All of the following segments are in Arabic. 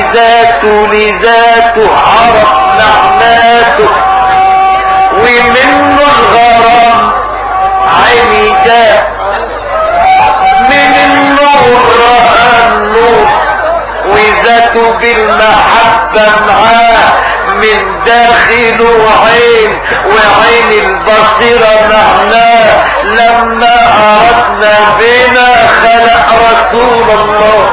ذاته لذاته عرف معناته ومنه الغرام عيني جاء من النور رأى النور وذاته بالمحبة معاه من داخله عين وعين البصيرة معناه لما أردنا بنا خلق رسول الله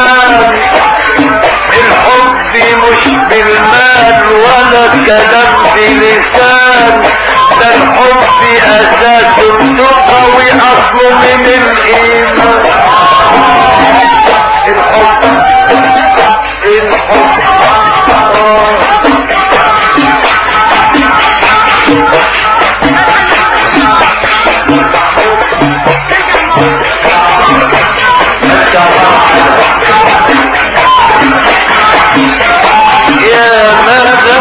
زمان الحب مش بالمال ولا كلام بلسان، ده الحب اساس التقى واصله من الايمان. الحب الحب يا مدى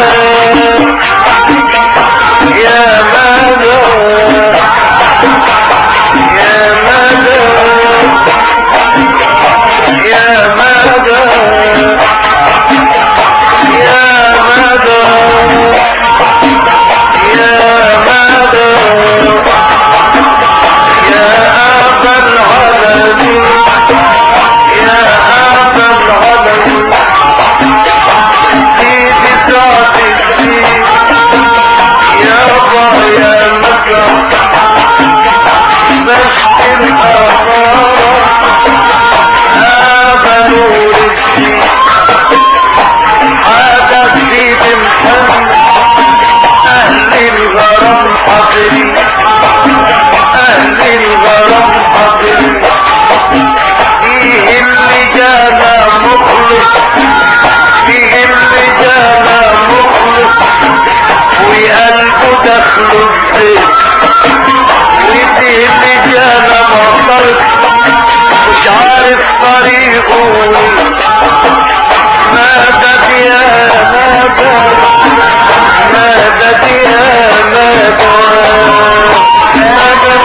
يا مدى يا مدى يا مدى يا مدى يا مدى يا أبا العالمين يا أبا العالمين سيدي سعد الدين يابا يا مكة مشت الأمارة أبا نور الدين حاجة سيدي محمد أهل الغرام حاضرين أهل الغرام حاضرين فيه اللي جانا مخلص فيه اللي جانا مخلص وقلبه دخله الزيت وفيه اللي جانا معترض مش عارف طريقه مدد يا مدد مدد يا مدد مدد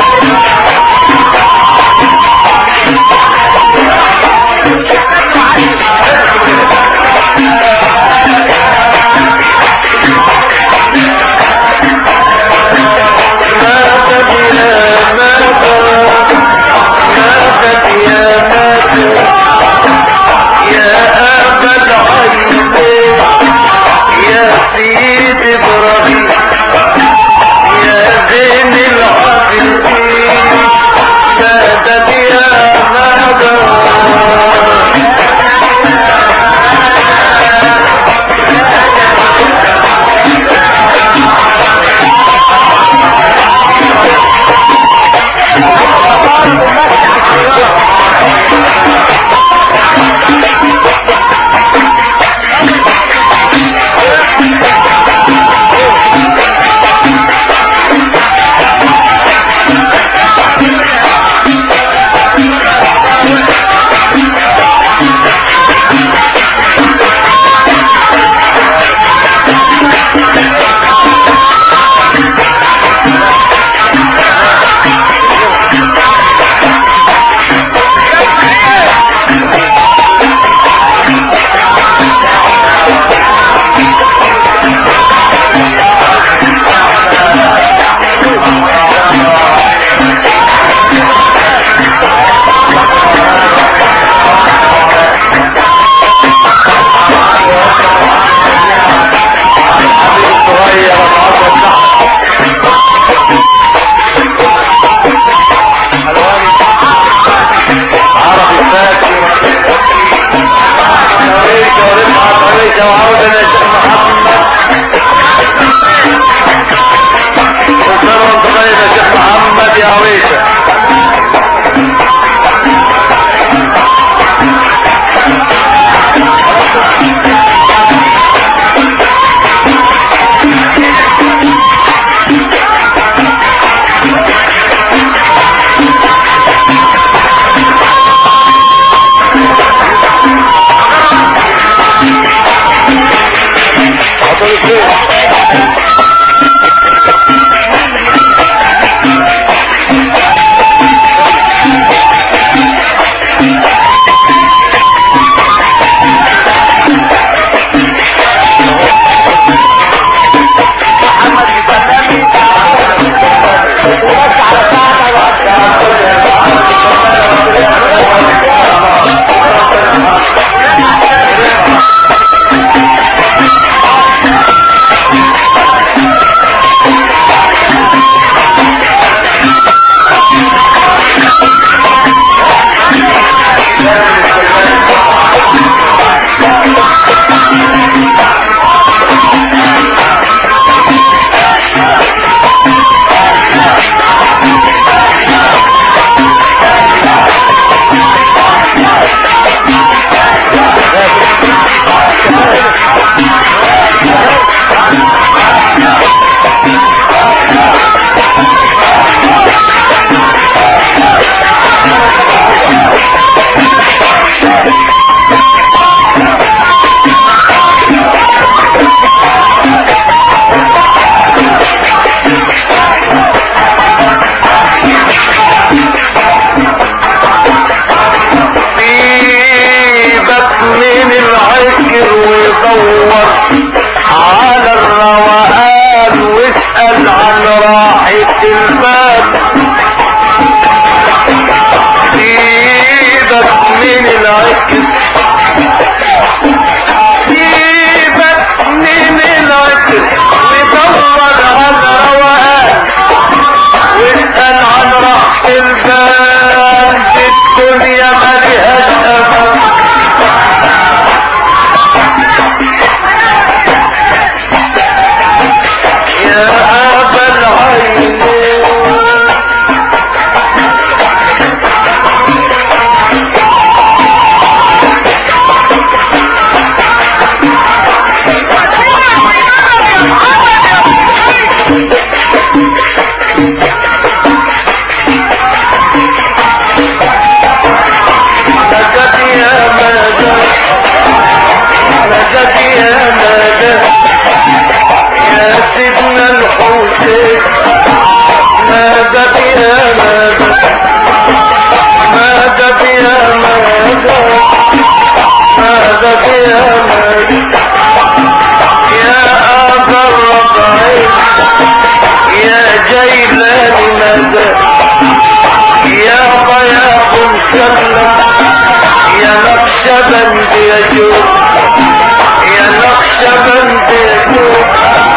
نقشبند يا شوق يا نقشبند يا شوق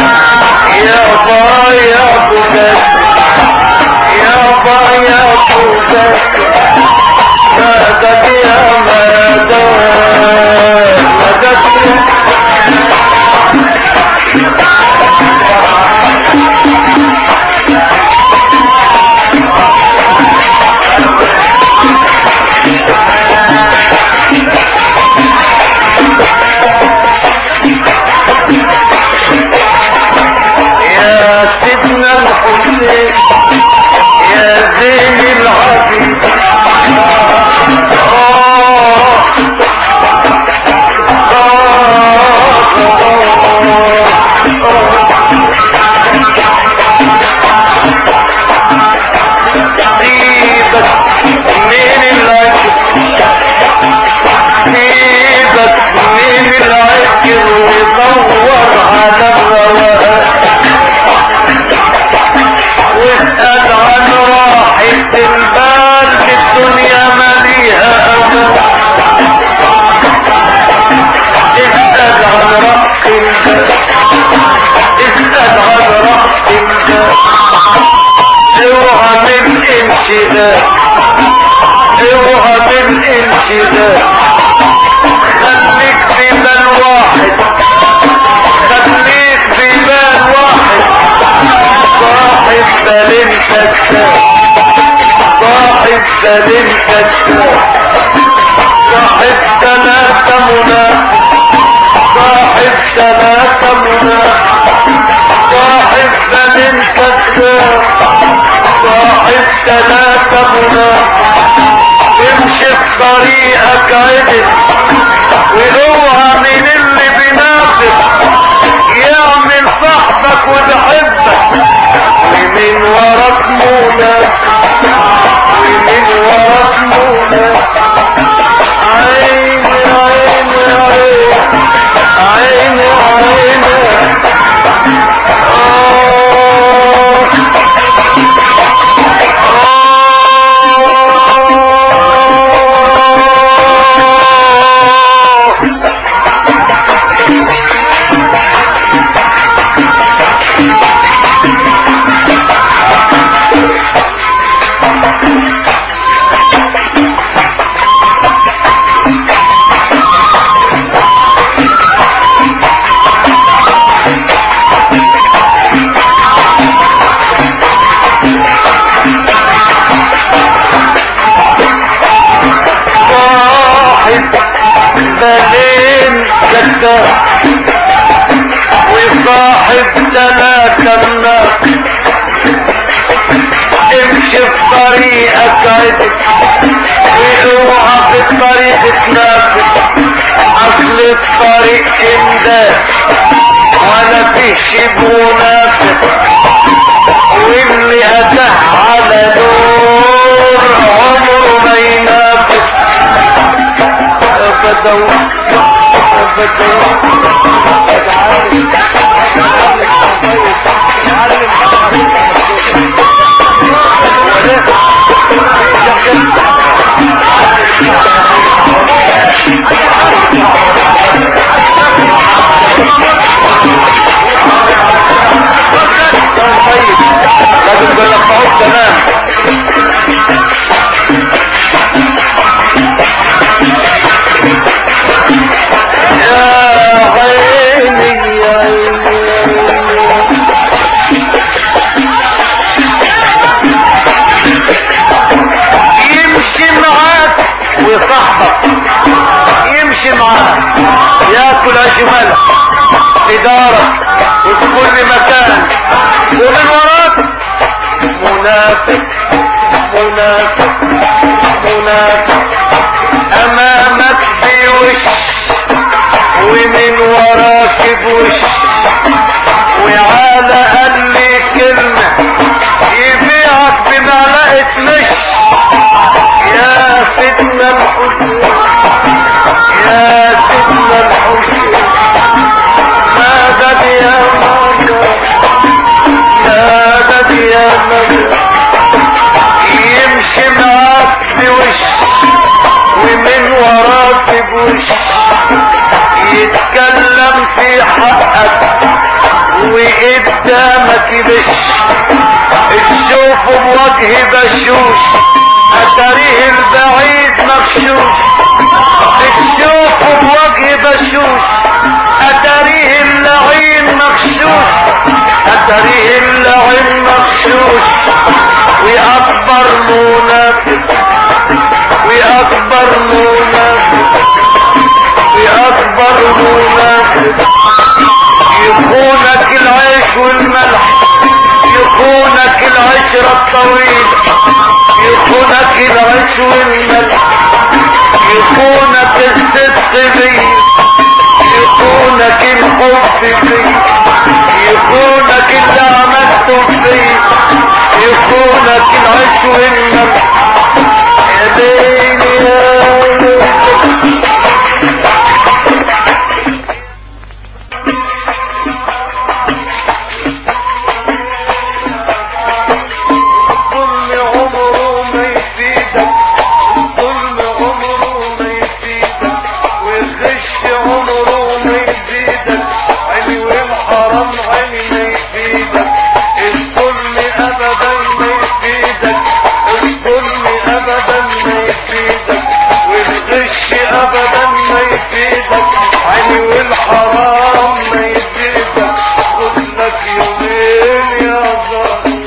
يابا يا بوجد يابا يا بوجد مدد يا مدد مدد يا سيدنا الحسين يا زين العظيم سيبك من العجل سيبك من العجل ودور على الروقان واسأل عن راحة البال في الدنيا ماليها أمان اسأل عن رأس البال اسأل عن رأس البال اوعى من انشداد اوعى من انشداد خليك في بال واحد خليك في بال واحد صاحب بالين كذاب صاحب بالين كذاب صاحب ثلاثة منافق صاحب ثلاثة منافق صاحب بالين كذاب صاحب ثلاثة منافق امشي في طريقك عدل واوعى من اللي بينافق يعمل صاحبك وبحبك ومن وراك منافق ومن وراك منافق عيني عيني عيني عيني بالين كذاب وصاحب ثلاثة منافق امشي في طريقك عدل واوعى في الطريق تنافق اصل الطريق امداد ولا فيه شيء منافق واللي اتاه على نور عمره ما ينافق ابدا لازم تلقعوك تمام يا عيني يا عيني يمشي معاك وصاحبك يمشي معاك ياكل عيش ملح في دارك وفي كل مكان ومن وراك منافق منافق منافق امامك بوش ومن وراك بوش وعلى قل كلمة يبيعك بمعلقة مش يا سيدنا الحسين يا سيدنا الحسين مدد يا مدد مدد يا مدد يمشي معاك بوش ومن وراك في حقك وقدامك يبش، تشوفه بوجه بشوش اتاريه البعيد مغشوش، تشوفه بوجه بشوش اتاريه اللعين مغشوش، اتاريه اللعين مغشوش. واكبر منافق واكبر منافق واكبر منافق، يخونك العيش والملح، يخونك العشرة الطويلة، يخونك العيش والملح، يخونك الصدق بيه، يخونك الحب فيه، يخونك اللي عملته فيه، يخونك العيش والملح. يا ليلي يا ليلي ابدا ما يفيدك، علي والحرام ما يفيدك. خد لك يومين يا ظالم.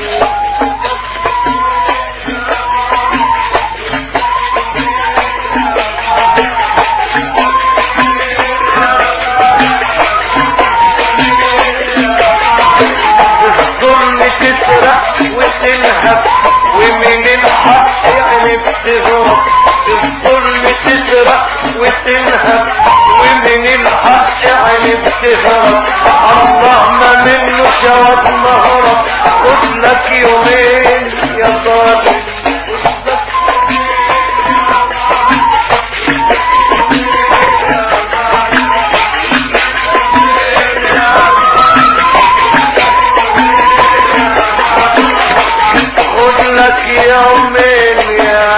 الظلم تسرق وتنهب ومن الحق يعني بتهرب، الظلم تسرق وتنهب ومن الحق يعني بتهرب. الله ما منه جواب مهرب. خد لك يومين يا ظالم. خد لك يومين يا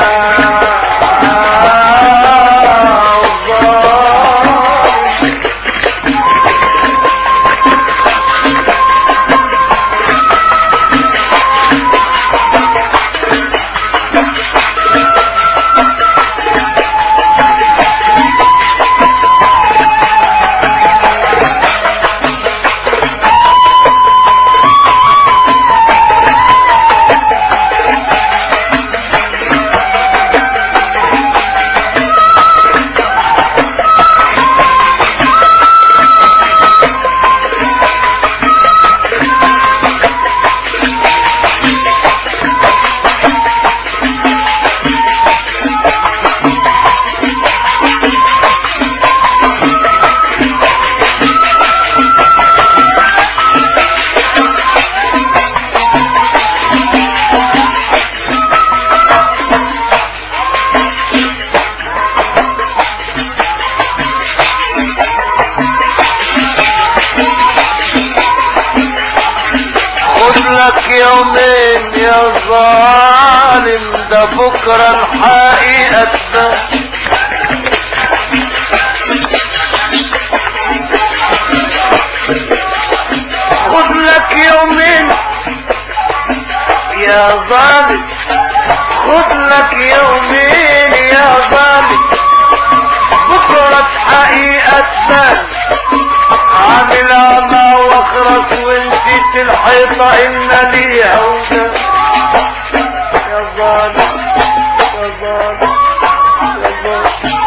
يومين يا ظالم. ده بكرة الحقيقة تبان. خد لك يومين يا ظالم، خد لك يومين يا ظالم. بكرة الحقيقة تبان. عامل اعمى واخرس ونسيت الحيطة ان ليها وده. يا ظالم يا ظالم يا ظالم.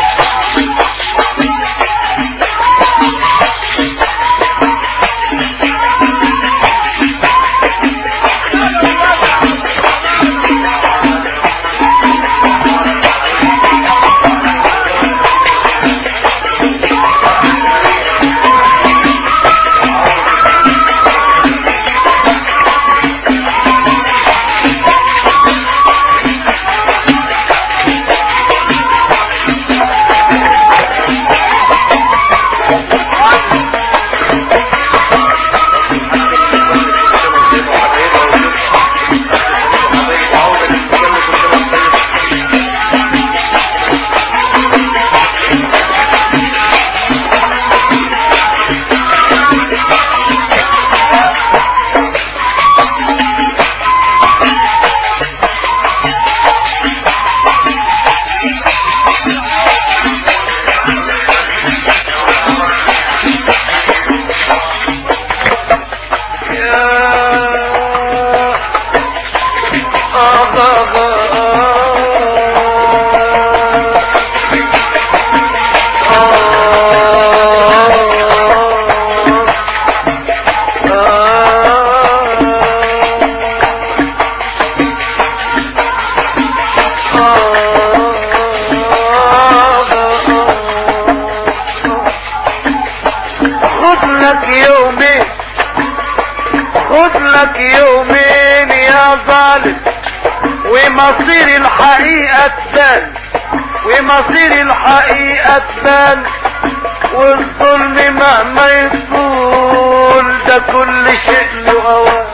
لك يومين يا ظالم ومصير الحقيقة تبان، ومصير الحقيقة تبان، والظلم مهما يطول ده كل شيء له اوان.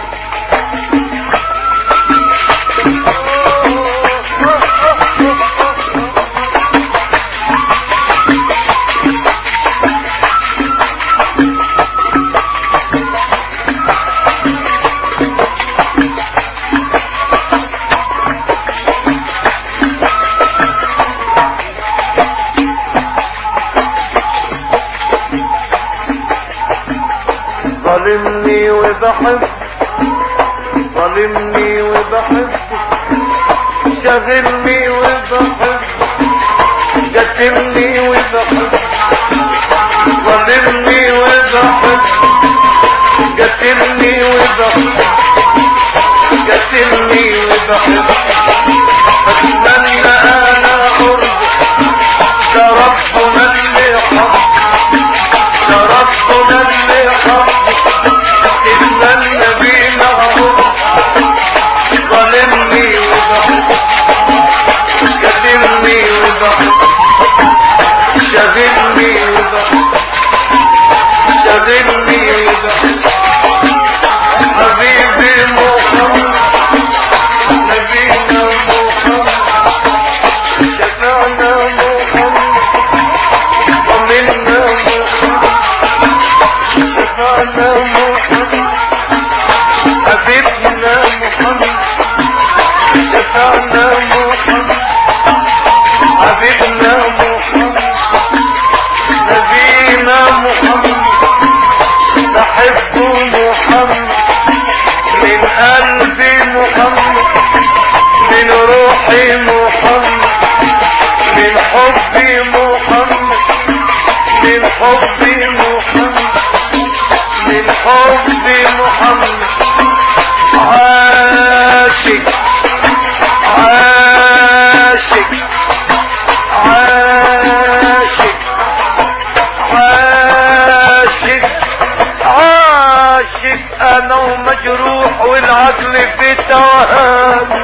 ظلمني وبحب، ظلمني وبحب، شغلني وبحب، قتلني وبحب، ظلمني وبحب، قتلني وبحب، قتلني وبحب، اتمنى انا قرب، ده ربنا اللي حب، ده ربنا اللي حب، اتمنى بينا قرب، ظلمني وبحب، قتلني وبحب، شغلني وبحب، شغلني وبحب، حبيبي محمد نبينا محمد شفعنا محمد ضمنا محمد شفعنا محمد حبيبنا محمد شفعنا محمد حبيبنا محمد نبينا محمد نحب محمد من قلبي محمد من روحي محمد من حبي محمد من حبي محمد من حبي محمد عاشق عاشق عاشق عاشق عاشق انا ومجروح والعقل في توهان.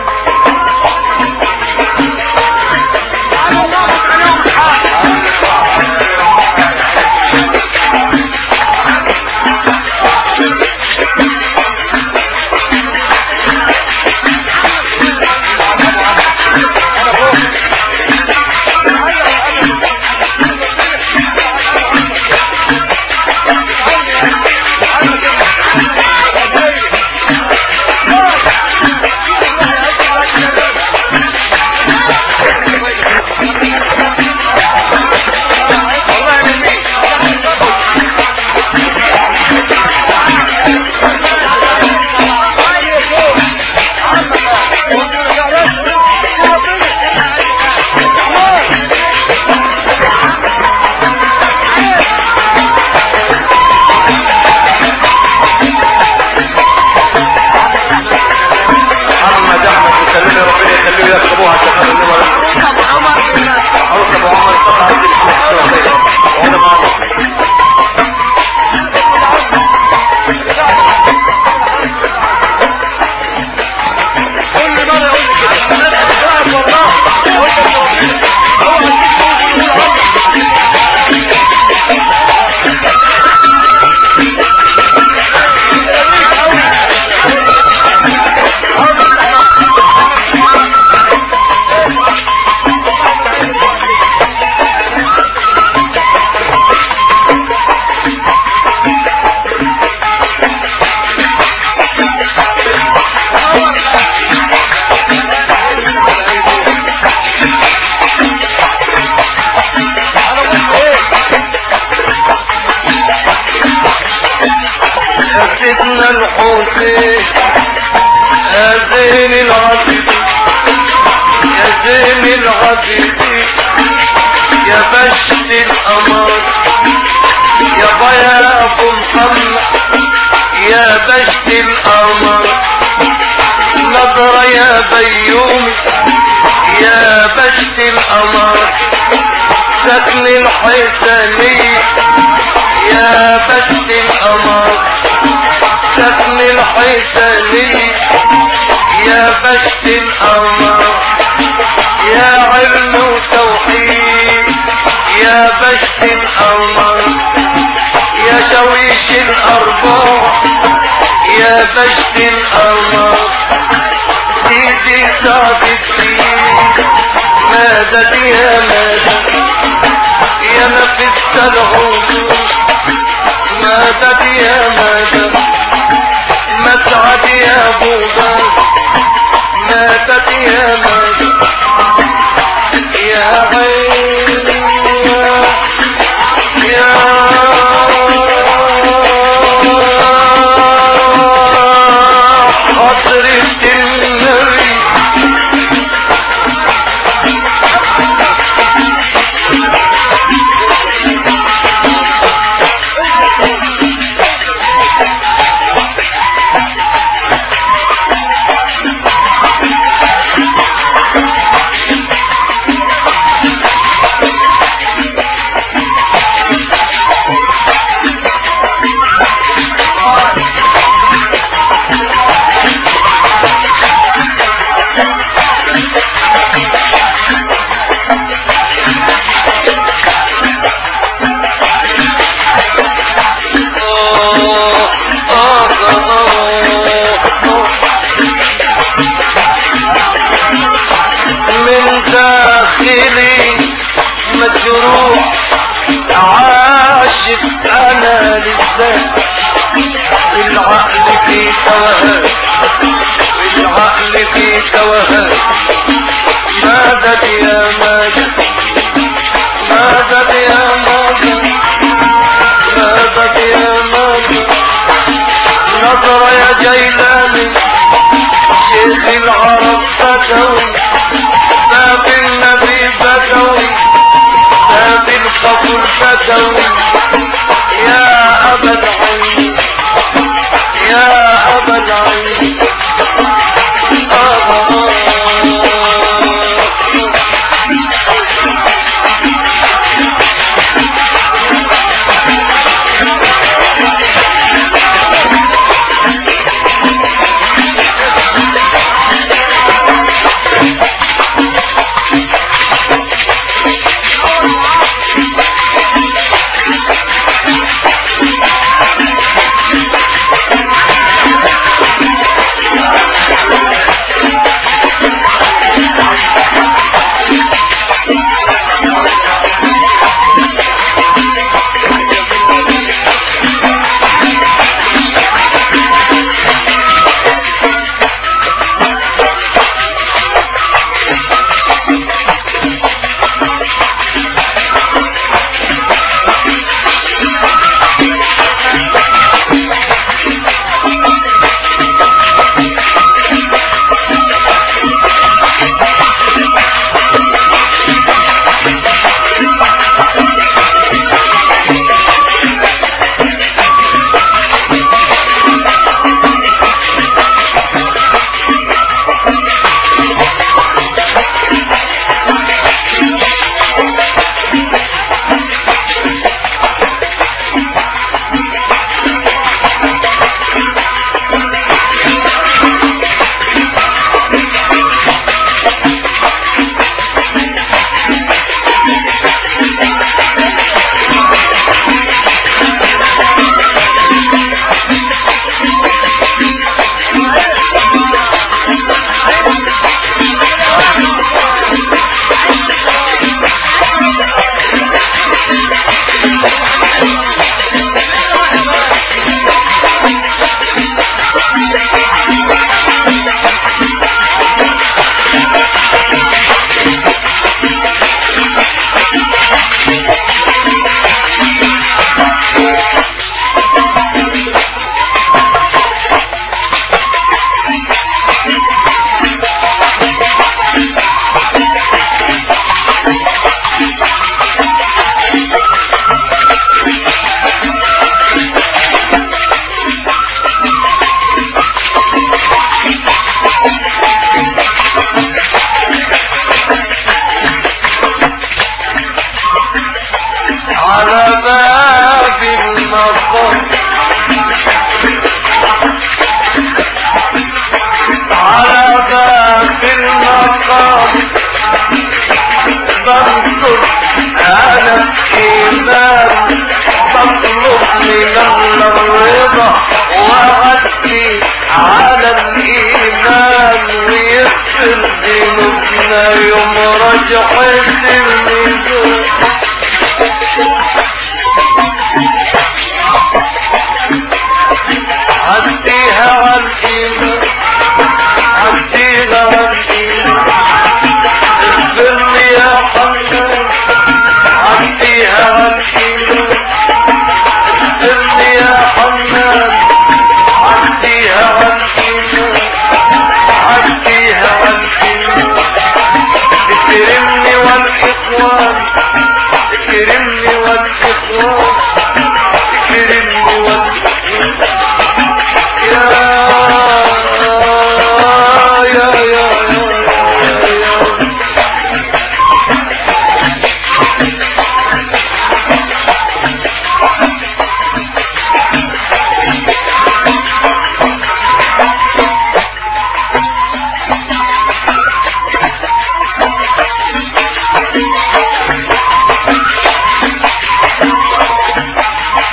سيدنا الحسين يا زين العابدين يا زين العابدين يا بشت القمر يا ضياء ابو محمد يا بشت القمر نظرة يا بيومي يا بشت القمر سكن الحسنية يا بشت القمر سكن الحسنية عيساني يا بشت القمر يا علم وتوحيد يا بشت القمر يا شويش الارباح يا بشت القمر ايدي صعبت فيك مدد يا مدد يا نفس العود مدد يا مدد مسعد يا بوبا مدد يا مدد يا عين يا حضرة النبي من داخلي مجروح عاشق انا للذات العقل في توهان العقل في توهان مدد يا مدد مدد يا مدد مدد يا مدد نظرة يا جيلاني شيخ العرب بدوي باب النبي بدوي باب القبر بدوي يا أبا العين يا أبا العين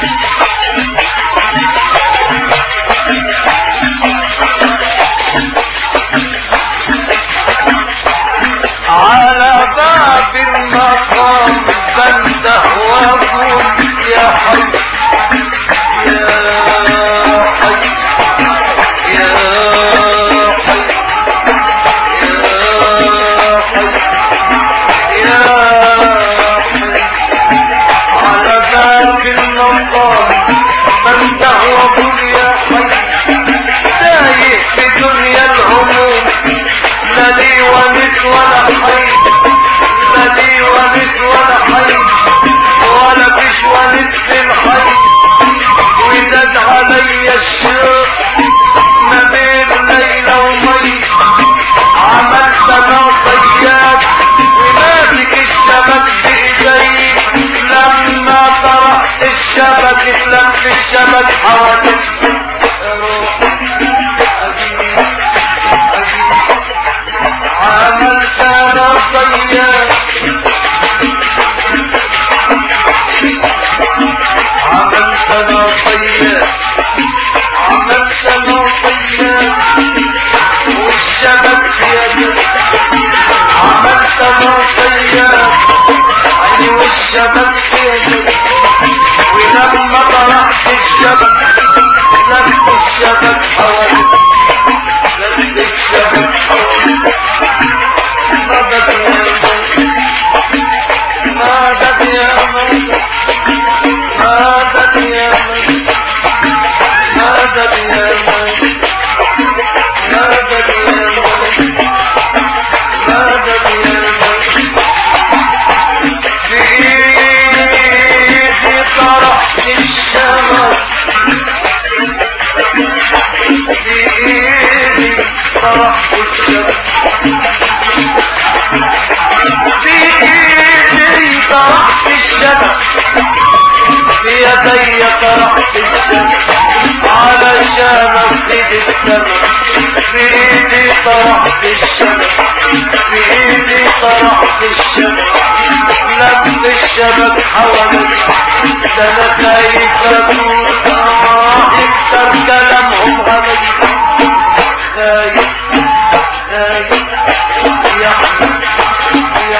على باب المقام بنده واقول يا حي يا حي يا حي يا حي على باب المقام بنده واقول يا حي تايه في دنيا الهموم لا لي ونس ولا حي لا لي ونس ولا حي ولا فيش ونس في الحي وداد علي الشوق ما بين ليلة ومي عملت انا صياد وماسك الشبك بايدي لما طرحت الشبك اتلف الشبك حوالي عملت انا صياد عملت انا صياد عملت انا صياد والشبك في يدي عملت انا صياد عيني والشبك في يدي ولما طرحت الشبك لف الشبك حوالي لف الشبك حوالي مدد يا مدد يا مدد مدد يا مدد يا مدد مدد يا مدد يا في ايدي طرحت الشمس في ايدي طرحت الشمس في ايدي طرحت الشمس في يدي طرحت الشمس علشان اصيد السماء في ايدي طرحت الشمس في ايدي طرحت الشمس لف الشبك حوالي ده انا خايف اكون يكتر كلامهم علي خايف خايف يا حبيبي يا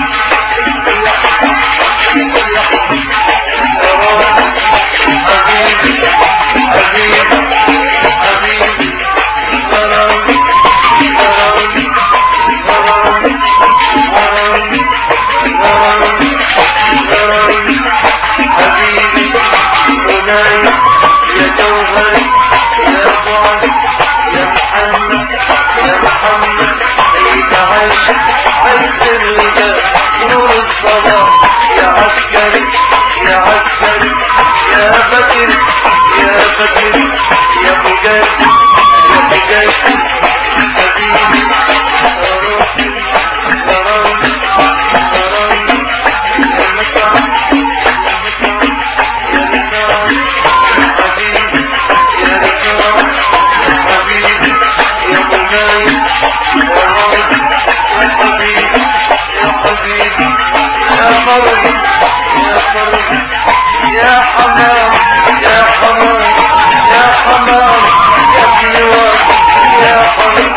حبيبي حبيبي حبيبي غرامي غرامي غرامي غرامي غرامي غرامي حبيبي هناي يا جوهري يا بعد يا محمد يا محمد عيد عيش عيد الرجال نور الصلاة يا عسكري يا عسكري يا بكر يا بكر يا بجاسي يا بجاسي حبيبي روحي غرامي غرامي يا متعب يا متعب حبيبي يا متعب حبيبي يا بناي غرامي يا حبيبي يا حبيبي يا مرضي يا مرضي يا حمام يا حمام يا حمام يا حلوان يا حمام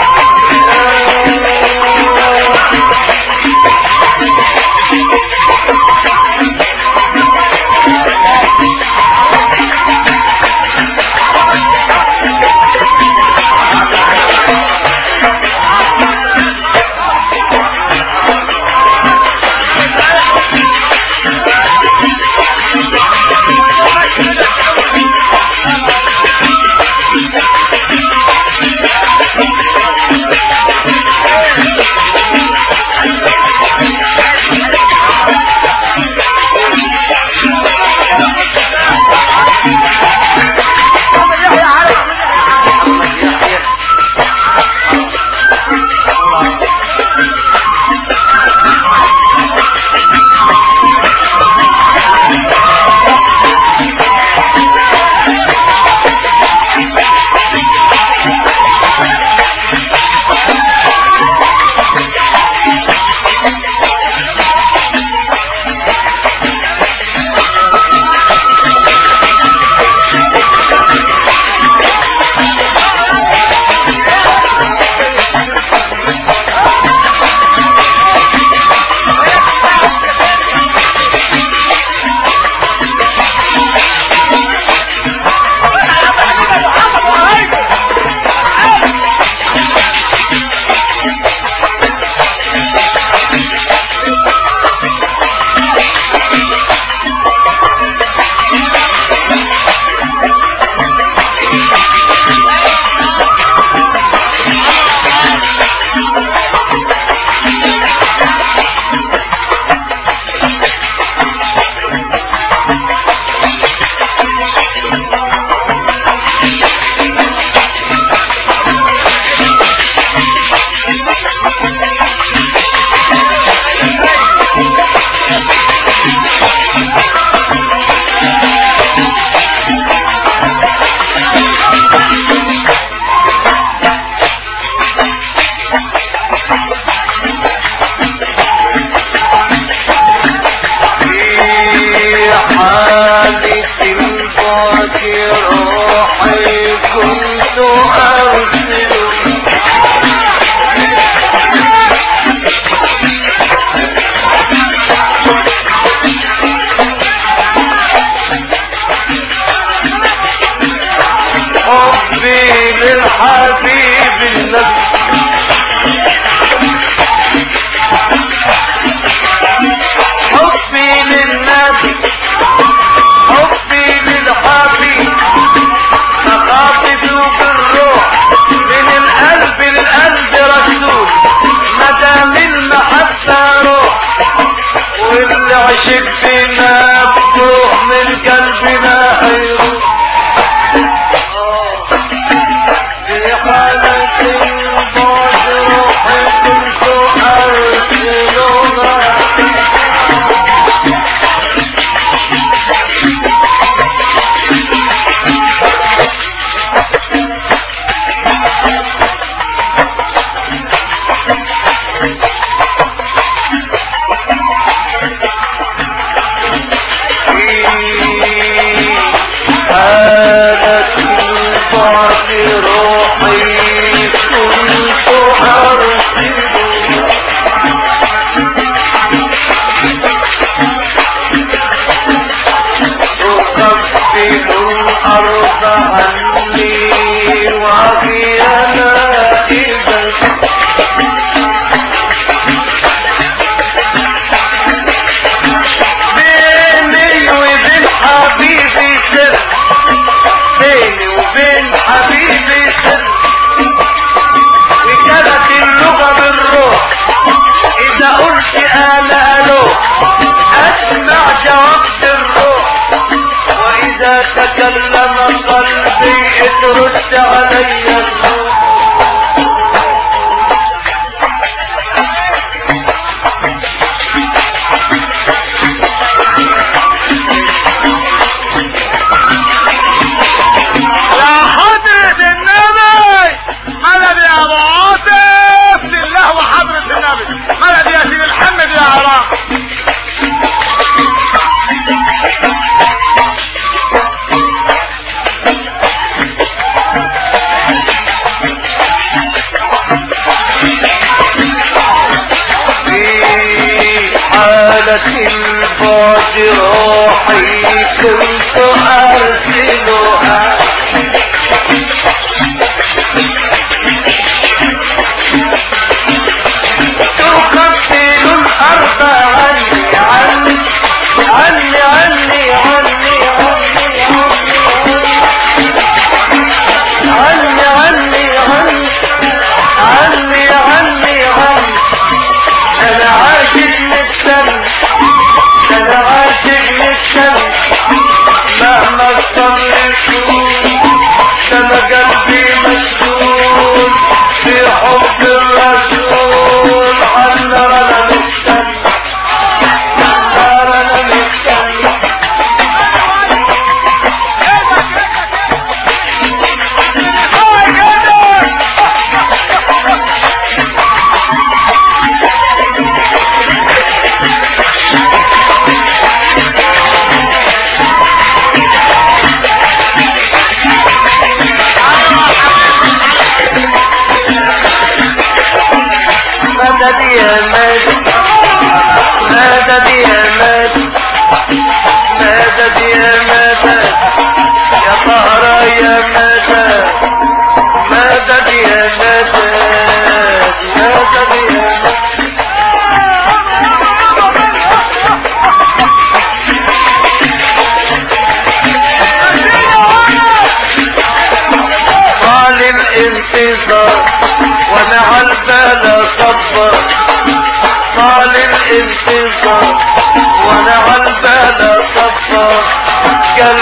وانا عالبال صفر قلبي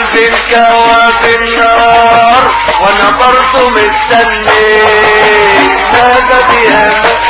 الجواب النار وانا برضو مستني مدد يا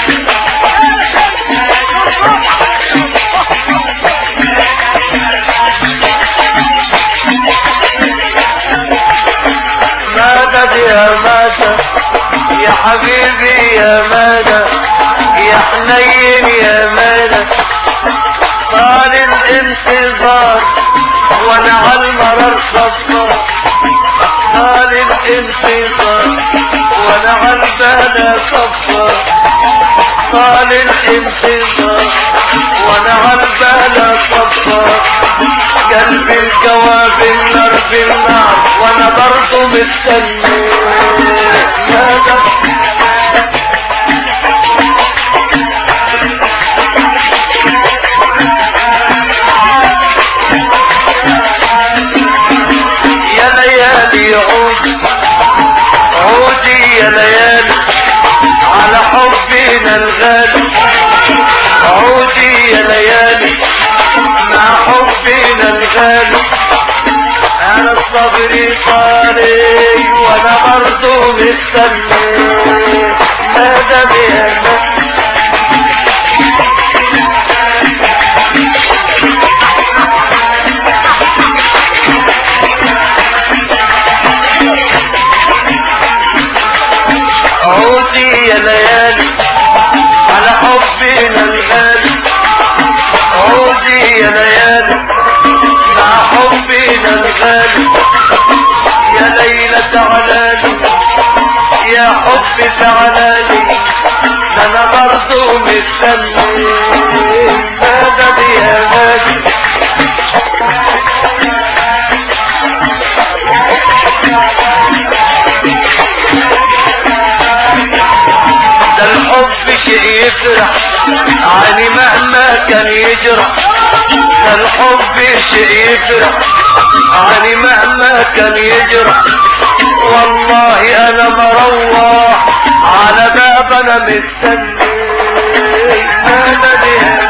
مدد يا مدد يا حبيبي يا مدد يا حنين يا مدد طال الانتظار وانا عالمرار صبار طال الانتظار وانا عالبال صبار طال الانتظار وانا عالبال صبار قلبي الجواب النار في النار وانا برضو مستني يا ليالي عودي عودي يا ليالي على حبنا الغالي عودي يا ليالي مع حبنا الغالي انا الصبر طاري وانا برضو مستني مدام يا عودي يا ليالي على حبنا الغالي عودي يا ليالي مع حبنا الغالي يا ليلى تعالالي يا حبي تعالالي انا برضو مستني مدد يا غالي ده الحب شيء يفرح عني مهما كان يجرح ده الحب شيء يفرح عني مهما كان يجرح والله انا مروح على باب انا مستني مدد يا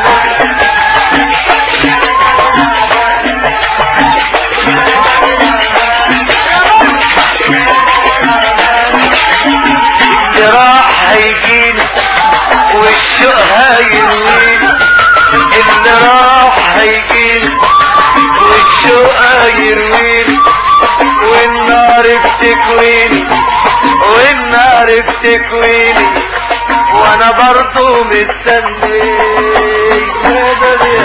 الجراح هيجيني والشوق هيرويني اللي راح هيجيني والشوق هيرويني والنار بتكويني والنار بتكويني وانا برضو مستني مدد